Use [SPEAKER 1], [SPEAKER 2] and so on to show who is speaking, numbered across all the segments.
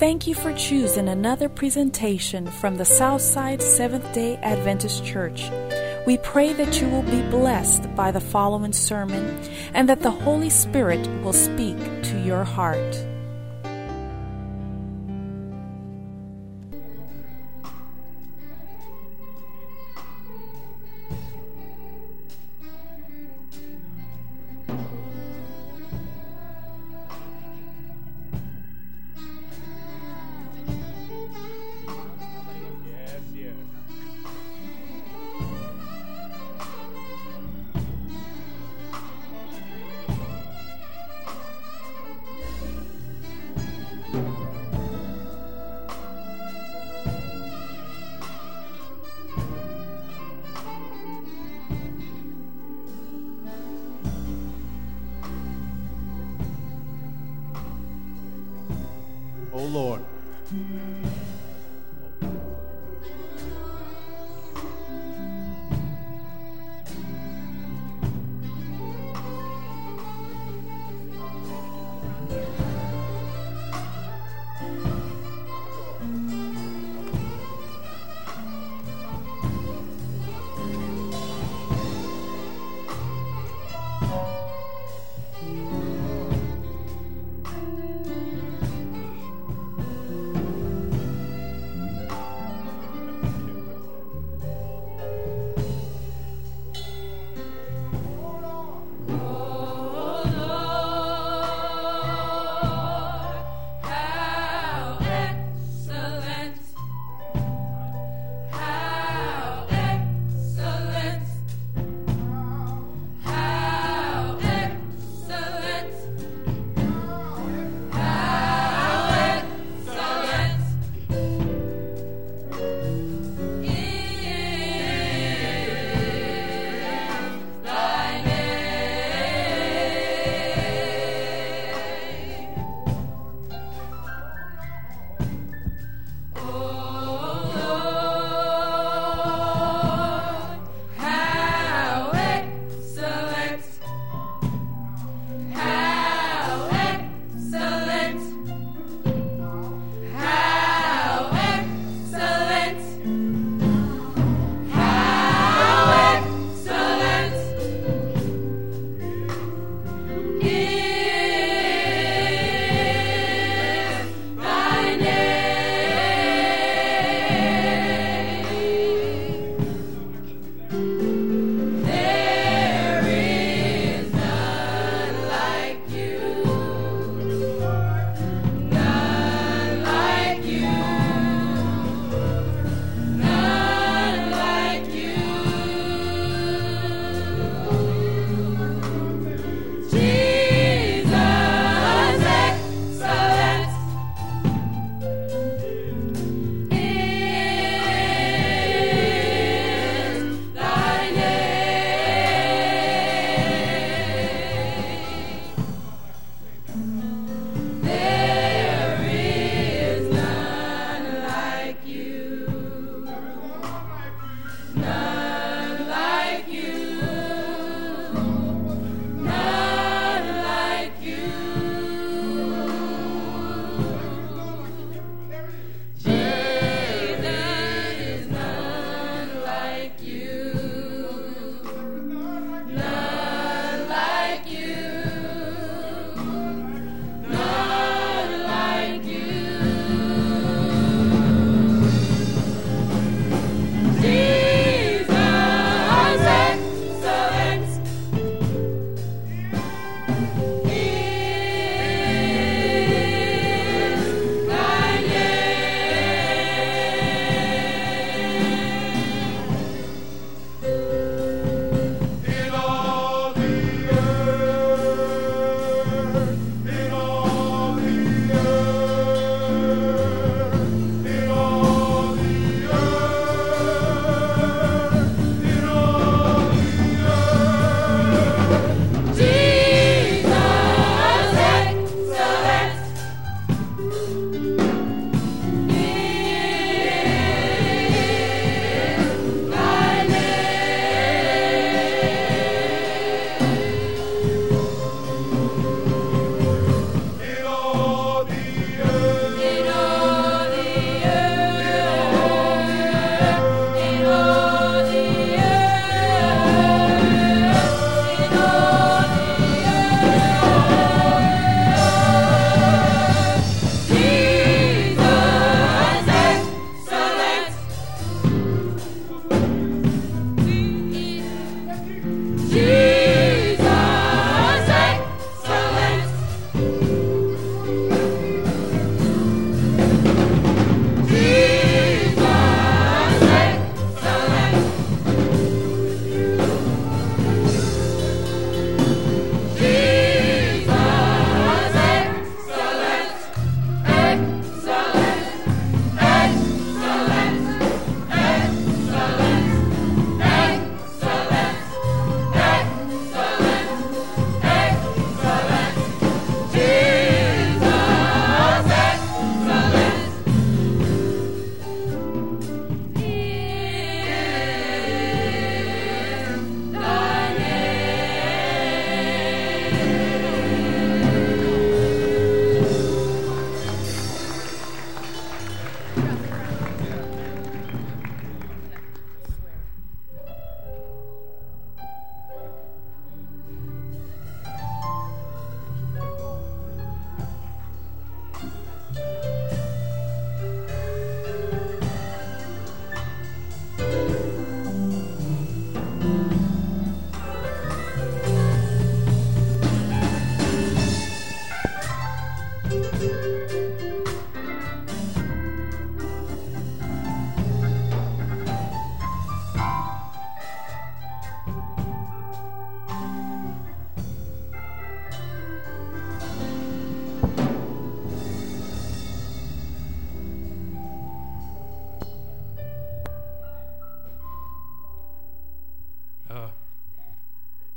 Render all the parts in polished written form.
[SPEAKER 1] Thank you for choosing another presentation from the Southside Seventh-day Adventist Church. We pray that you will be blessed by the following sermon and that the Holy Spirit will speak to your heart.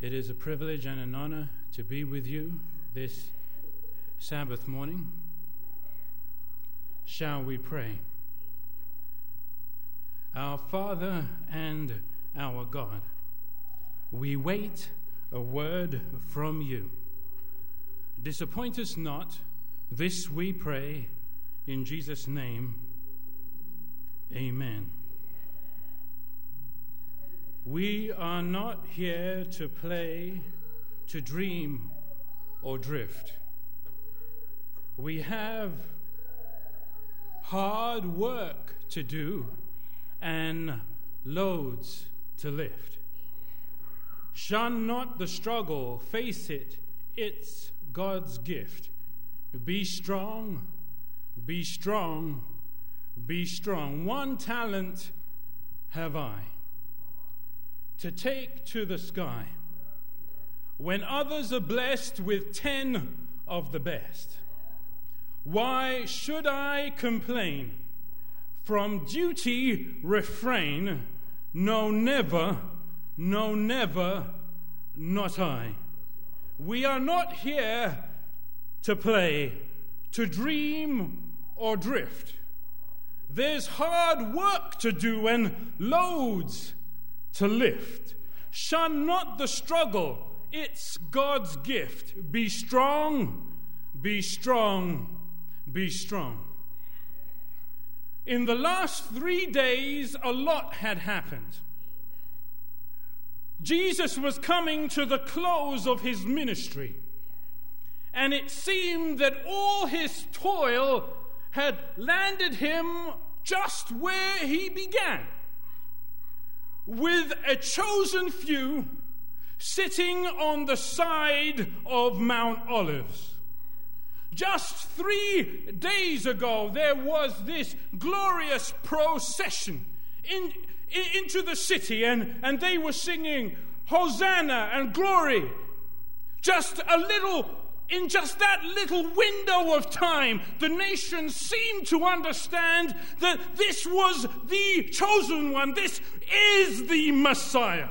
[SPEAKER 2] It is a privilege and an honor to be with you this Sabbath morning. Shall we pray? Our Father and our God, we wait a word from you. Disappoint us not, this we pray, in Jesus' name, amen. We are not here to play, to dream, or drift. We have hard work to do and loads to lift. Shun not the struggle, face it, it's God's gift. Be strong, be strong, be strong. One talent have I, to take to the sky, when others are blessed with 10 of the best. Why should I complain? From duty refrain. No, never, not I. We are not here to play, to dream or drift. There's hard work to do and loads to lift. Shun not the struggle, it's God's gift. Be strong, be strong, be strong. In the last 3 days, a lot had happened. Jesus was coming to the close of his ministry, and it seemed that all his toil had landed him just where he began, with a chosen few sitting on the side of Mount Olives. Just 3 days ago, there was this glorious procession into the city, and they were singing Hosanna and glory. In just that little window of time, the nation seemed to understand that this was the chosen one. This is the Messiah.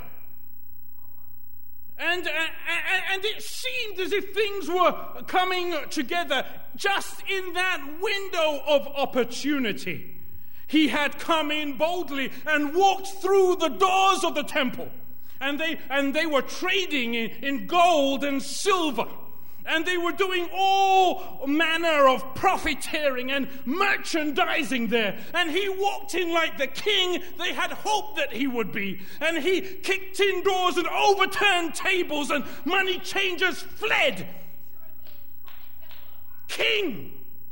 [SPEAKER 2] And it seemed as if things were coming together just in that window of opportunity. He had come in boldly and walked through the doors of the temple. And they were trading in gold and silver. And they were doing all manner of profiteering and merchandising there. And he walked in like the king they had hoped that he would be. And he kicked in doors and overturned tables, and money changers fled. King.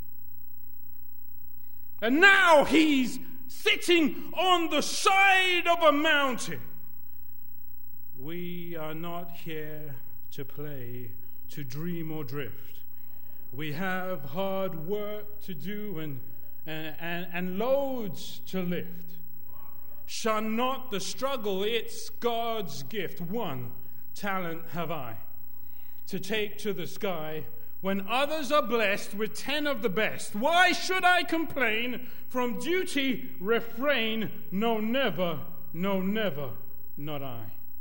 [SPEAKER 2] And now he's sitting on the side of a mountain. We are not here to play, to dream or drift. We have hard work to do and loads to lift. Shun not the struggle, it's God's gift. 1 talent have I, to take to the sky, when others are blessed with 10 of the best. Why should I complain? From duty refrain. No, never, not I.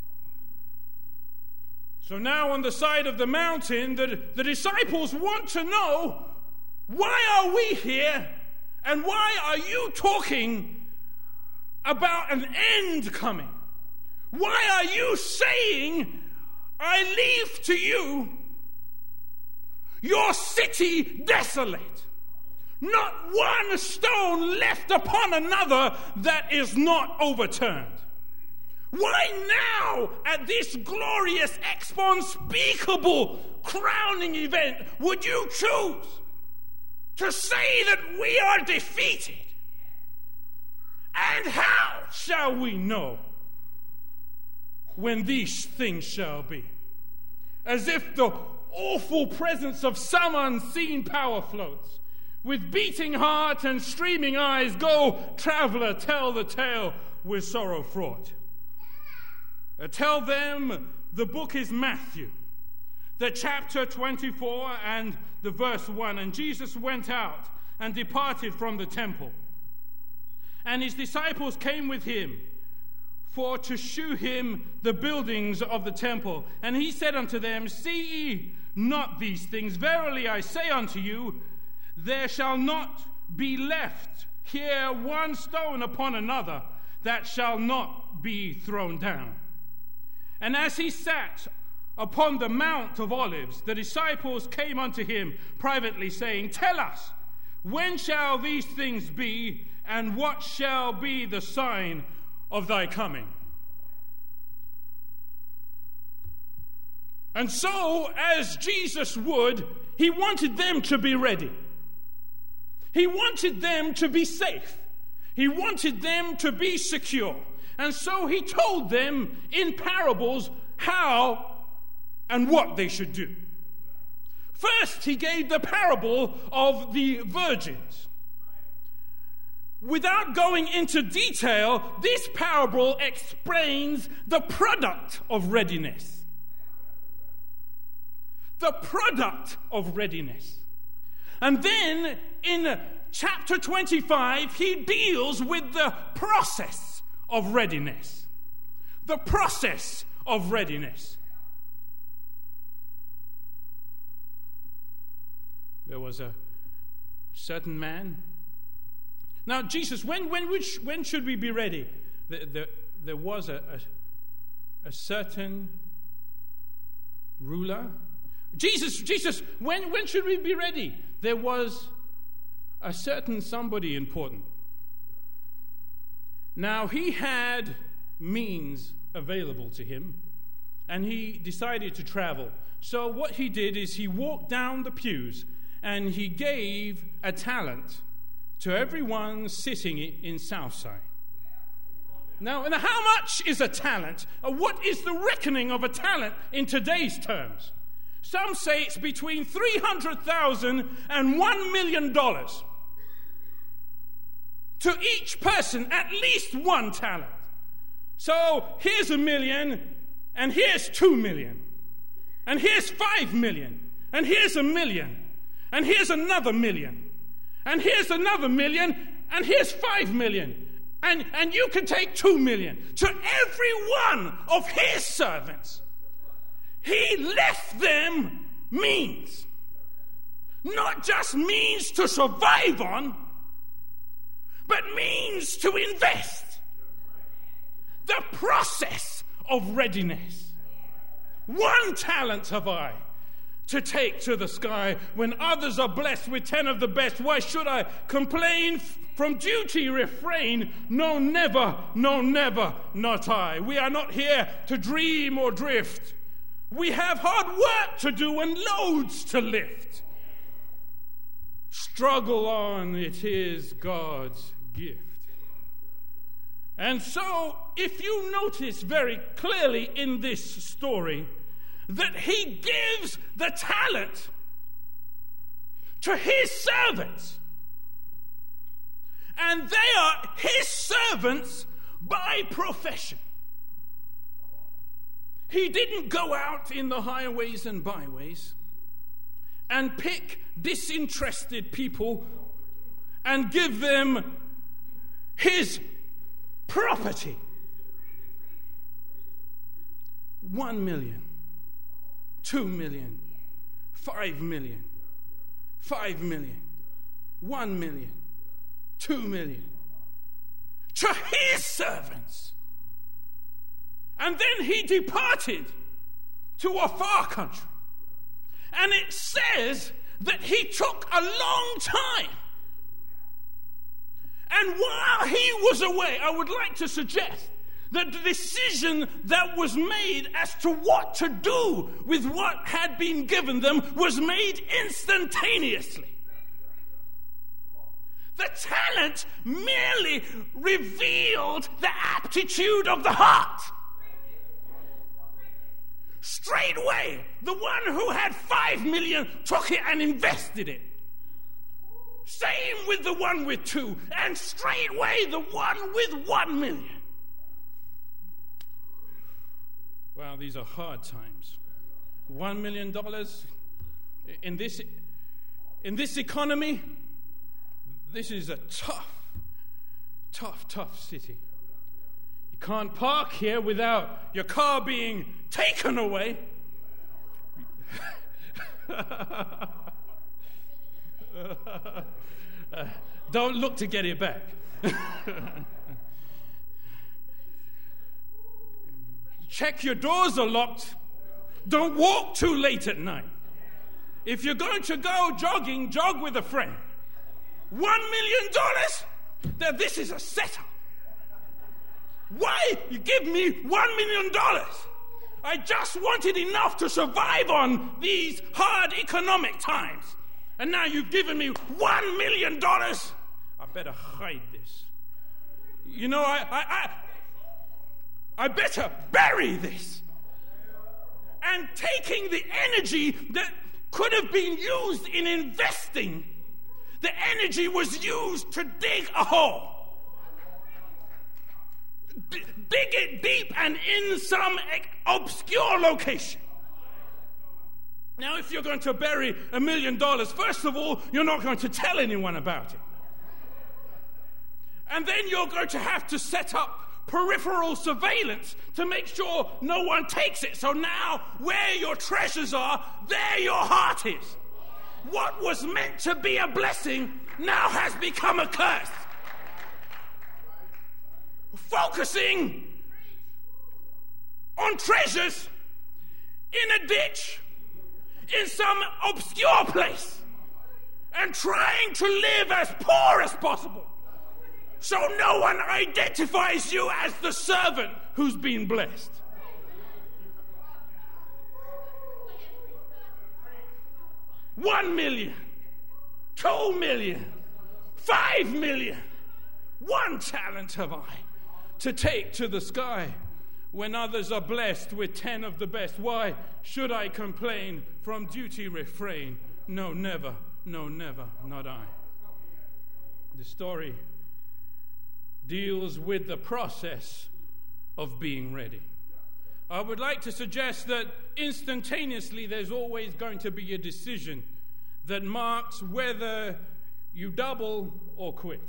[SPEAKER 2] So now on the side of the mountain, the disciples want to know, why are we here? And why are you talking about an end coming? Why are you saying, I leave to you your city desolate? Not one stone left upon another that is not overturned. Why now, at this glorious, unspeakable, crowning event, would you choose to say that we are defeated? And how shall we know when these things shall be? As if the awful presence of some unseen power floats. With beating heart and streaming eyes, go, traveler, tell the tale with sorrow fraught. Tell them the book is Matthew, the chapter 24 and the verse 1. And Jesus went out and departed from the temple. And his disciples came with him, for to shew him the buildings of the temple. And he said unto them, See ye not these things? Verily I say unto you, there shall not be left here one stone upon another that shall not be thrown down. And as he sat upon the Mount of Olives, the disciples came unto him privately, saying, Tell us, when shall these things be, and what shall be the sign of thy coming? And so, as Jesus would, he wanted them to be ready. He wanted them to be safe. He wanted them to be secure. And so he told them in parables how and what they should do. First, he gave the parable of the virgins. Without going into detail, this parable explains the product of readiness. The product of readiness. And then in chapter 25, he deals with the process of readiness. The process of readiness. There was a certain man. Now, Jesus, when should we be ready? There was a certain ruler. Jesus, when should we be ready? There was a certain somebody important. Now, he had means available to him, and he decided to travel. So what he did is he walked down the pews, and he gave a talent to everyone sitting in Southside. Now, how much is a talent? What is the reckoning of a talent in today's terms? Some say it's between $300,000 and $1 million. To each person, at least one talent. So here's $1 million, and here's $2 million, and here's $5 million, and here's $1 million, and here's another $1 million, and here's another $1 million, and here's $5 million, and you can take $2 million. To every one of his servants, he left them means. Not just means to survive on, but means to invest. The process of readiness. One talent have I to take to the sky. When others are blessed with 10 of the best, why should I complain? From duty refrain. No, never, not I. We are not here to dream or drift. We have hard work to do and loads to lift. Struggle on, it is God's gift. And so, if you notice very clearly in this story, that he gives the talent to his servants. And they are his servants by profession. He didn't go out in the highways and byways and pick disinterested people and give them his property. 1 million, 2 million, 5 million, 5 million, 1 million, 2 million to his servants. And then he departed to a far country. And it says that he took a long time. And while he was away, I would like to suggest that the decision that was made as to what to do with what had been given them was made instantaneously. The talent merely revealed the aptitude of the heart. Straightway, the one who had 5 million took it and invested it. Same with the one with 2, and straightway the one with 1 million. Wow, these are hard times. $1 million in this economy. This is a tough city. You can't park here without your car being taken away. Don't look to get it back. Check your doors are locked. Don't walk too late at night. If you're going to go jogging, jog with a friend. $1 million? Now this is a setup. Why you give me $1 million? I just wanted enough to survive on these hard economic times. And now you've given me $1 million? I better hide this. You know, I better bury this. And taking the energy that could have been used in investing, the energy was used to dig a hole. Dig it deep and in some obscure location. Now, if you're going to bury $1 million, first of all, you're not going to tell anyone about it. And then you're going to have to set up peripheral surveillance to make sure no one takes it. So now, where your treasures are, there your heart is. What was meant to be a blessing now has become a curse. Focusing on treasures in a ditch, in some obscure place, and trying to live as poor as possible, so no one identifies you as the servant who's been blessed. $1 million, $2 million, $5 million. 1 talent have I to take to the sky when others are blessed with 10 of the best. Why should I complain? From duty refrain. No, never, not I. The story deals with the process of being ready. I would like to suggest that instantaneously there's always going to be a decision that marks whether you double or quit.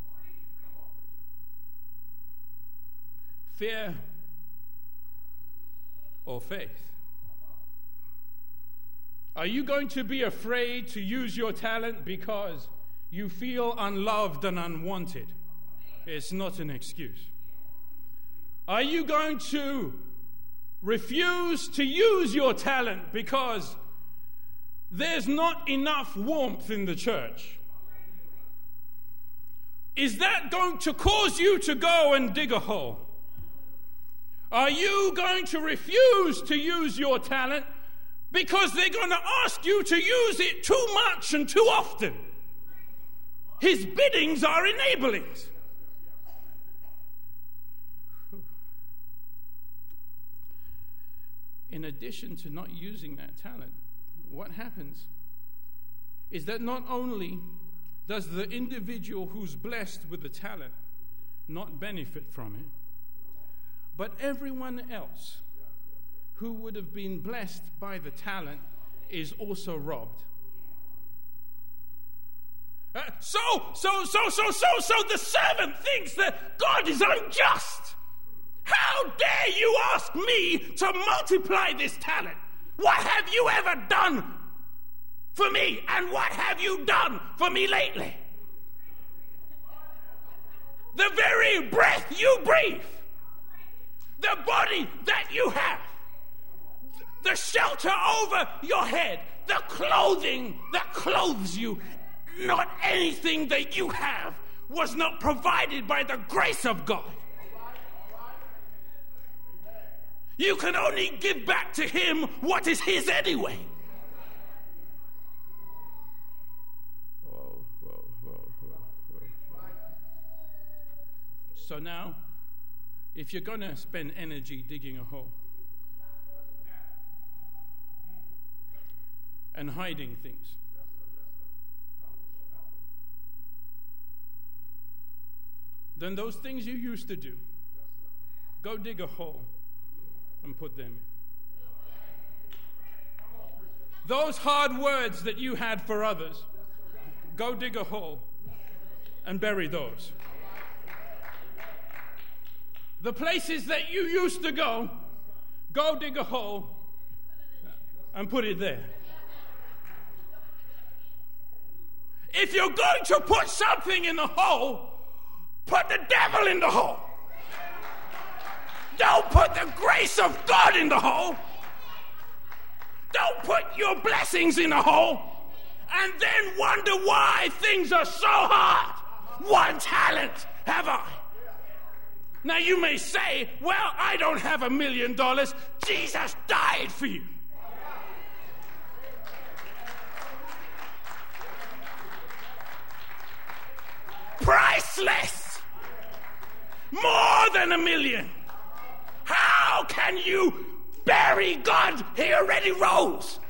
[SPEAKER 2] Fear or faith? Are you going to be afraid to use your talent because you feel unloved and unwanted? It's not an excuse. Are you going to refuse to use your talent because there's not enough warmth in the church? Is that going to cause you to go and dig a hole? Are you going to refuse to use your talent because they're going to ask you to use it too much and too often? His biddings are enablings. In addition to not using that talent, what happens is that not only does the individual who's blessed with the talent not benefit from it, but everyone else who would have been blessed by the talent is also robbed. So the servant thinks that God is unjust. How dare you ask me to multiply this talent? What have you ever done for me? And what have you done for me lately? The very breath you breathe, the body that you have, the shelter over your head, the clothing that clothes you, not anything that you have was not provided by the grace of God. You can only give back to him what is his anyway. Whoa. So now, if you're going to spend energy digging a hole and hiding things, then those things you used to do, go dig a hole and put them in. Those hard words that you had for others, go dig a hole and bury those. The places that you used to go dig a hole and put it there. If you're going to put something in the hole, put the devil in the hole. Don't put the grace of God in the hole. Don't put your blessings in the hole and then wonder why things are so hard. One talent have I. Now you may say, well, I don't have $1 million. Jesus died for you. Priceless. More than $1 million. How can you bury God? He already rose.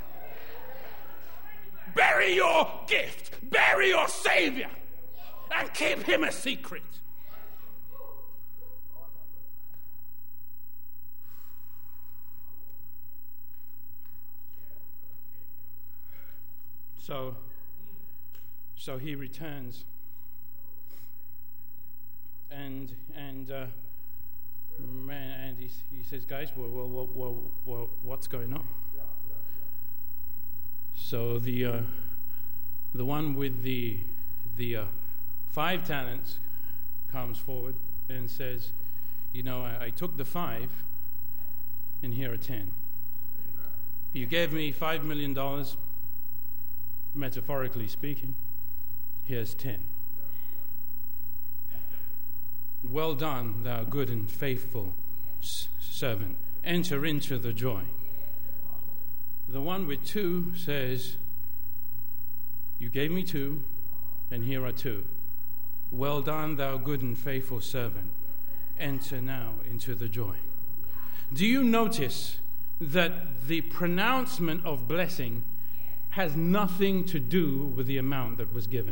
[SPEAKER 2] Bury your gift. Bury your Savior. And keep him a secret. So he returns. And he says, guys, well, what's going on? So the one with the 5 talents comes forward and says, I took the 5 and here are 10. You gave me $5 million, metaphorically speaking. Here's 10. Well done, thou good and faithful servant. Enter into the joy. The one with 2 says, you gave me 2, and here are 2. Well done, thou good and faithful servant. Enter now into the joy. Do you notice that the pronouncement of blessing has nothing to do with the amount that was given?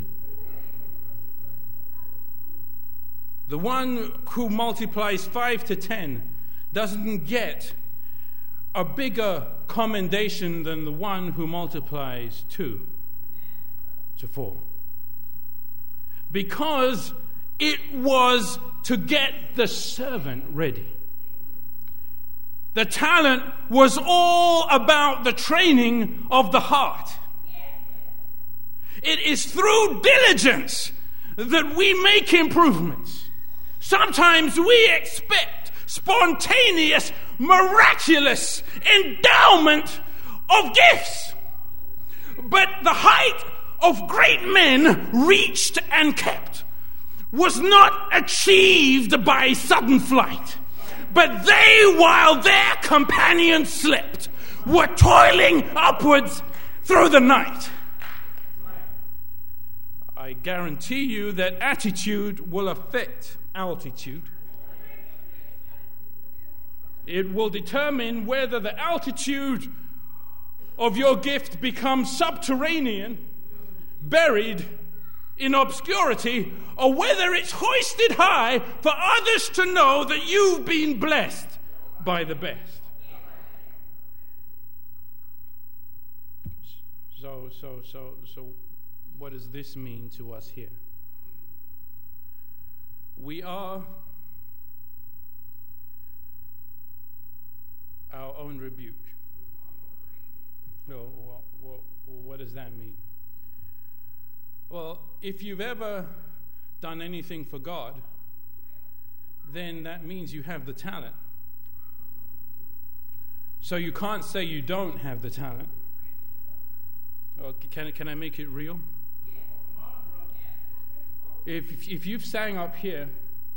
[SPEAKER 2] The one who multiplies 5 to 10 doesn't get a bigger commendation than the one who multiplies 2 to 4. Because it was to get the servant ready. The talent was all about the training of the heart. It is through diligence that we make improvements. Sometimes we expect spontaneous, miraculous endowment of gifts. But the height of great men reached and kept was not achieved by sudden flight. But they, while their companions slept, were toiling upwards through the night. I guarantee you that attitude will affect altitude. It will determine whether the altitude of your gift becomes subterranean, buried in obscurity, or whether it's hoisted high for others to know that you've been blessed by the best. So what does this mean to us here? We are our own rebuke. Well, what does that mean? Well, if you've ever done anything for God, then that means you have the talent. So you can't say you don't have the talent. Or can I make it real? If you've sang up here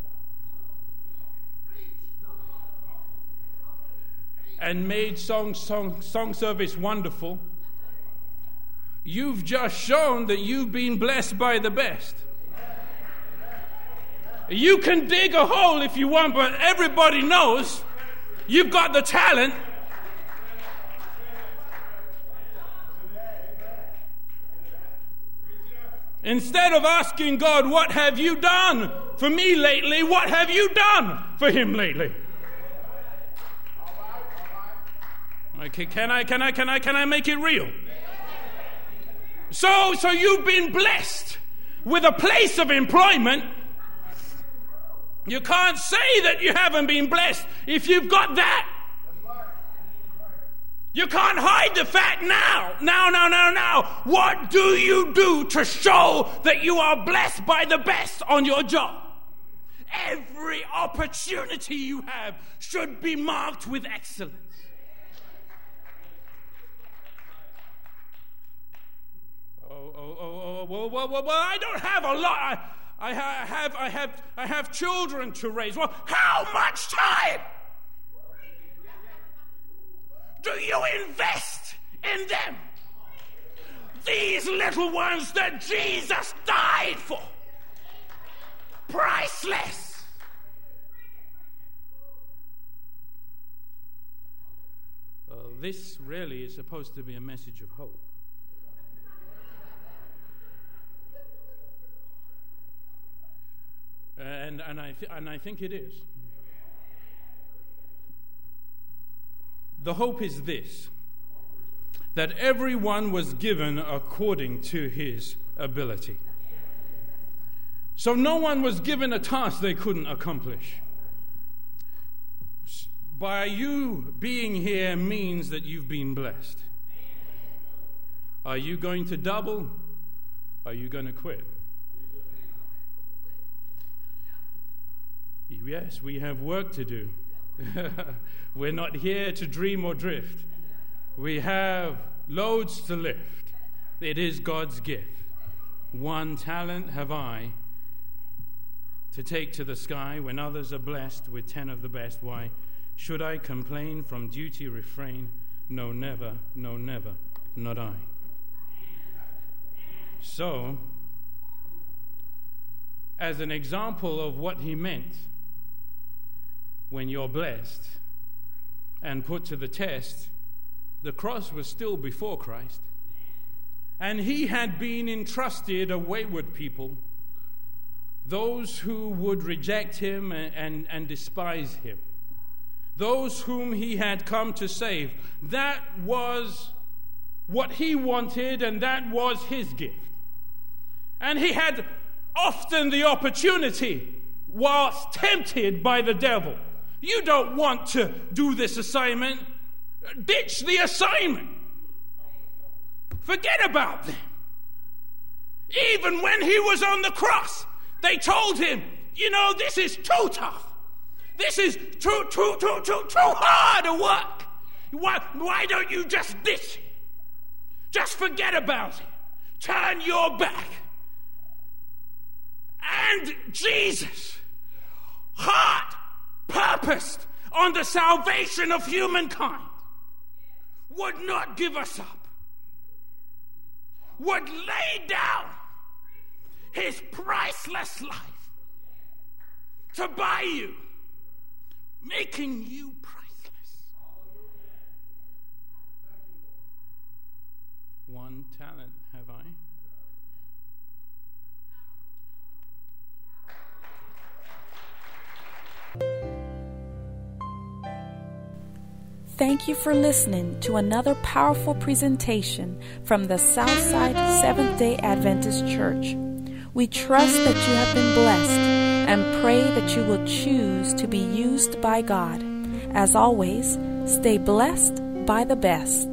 [SPEAKER 2] and made song service wonderful, you've just shown that you've been blessed by the best. You can dig a hole if you want, but everybody knows you've got the talent. Instead of asking God, what have you done for me lately? What have you done for him lately? Okay, can I make it real? So you've been blessed with a place of employment, You can't say that you haven't been blessed if you've got that. You can't hide the fact now. Now. What do you do to show that you are blessed by the best on your job? Every opportunity you have should be marked with excellence. Well, I don't have a lot. I have children to raise. Well, how much time do you invest in them? These little ones that Jesus died for. Priceless. This really is supposed to be a message of hope. And I think it is. The hope is this, that everyone was given according to his ability. So no one was given a task they couldn't accomplish. By you being here means that you've been blessed. Are you going to double? Are you going to quit? Yes, we have work to do. We're not here to dream or drift. We have loads to lift. It is God's gift. 1 talent have I to take to the sky when others are blessed with 10 of the best. Why should I complain? From duty refrain? No, never, not I. So, as an example of what he meant, when you're blessed and put to the test, the cross was still before Christ. And he had been entrusted a wayward people, those who would reject him and despise him, those whom he had come to save. That was what he wanted, and that was his gift. And he had often the opportunity, whilst tempted by the devil. You don't want to do this assignment. Ditch the assignment. Forget about them. Even when he was on the cross, they told him, this is too tough. This is too hard a work. Why don't you just ditch it? Just forget about it. Turn your back. And Jesus, heart purposed on the salvation of humankind, would not give us up, would lay down his priceless life to buy you, making you priceless. 1 talent have I.
[SPEAKER 1] Thank you for listening to another powerful presentation from the Southside Seventh-day Adventist Church. We trust that you have been blessed and pray that you will choose to be used by God. As always, stay blessed by the best.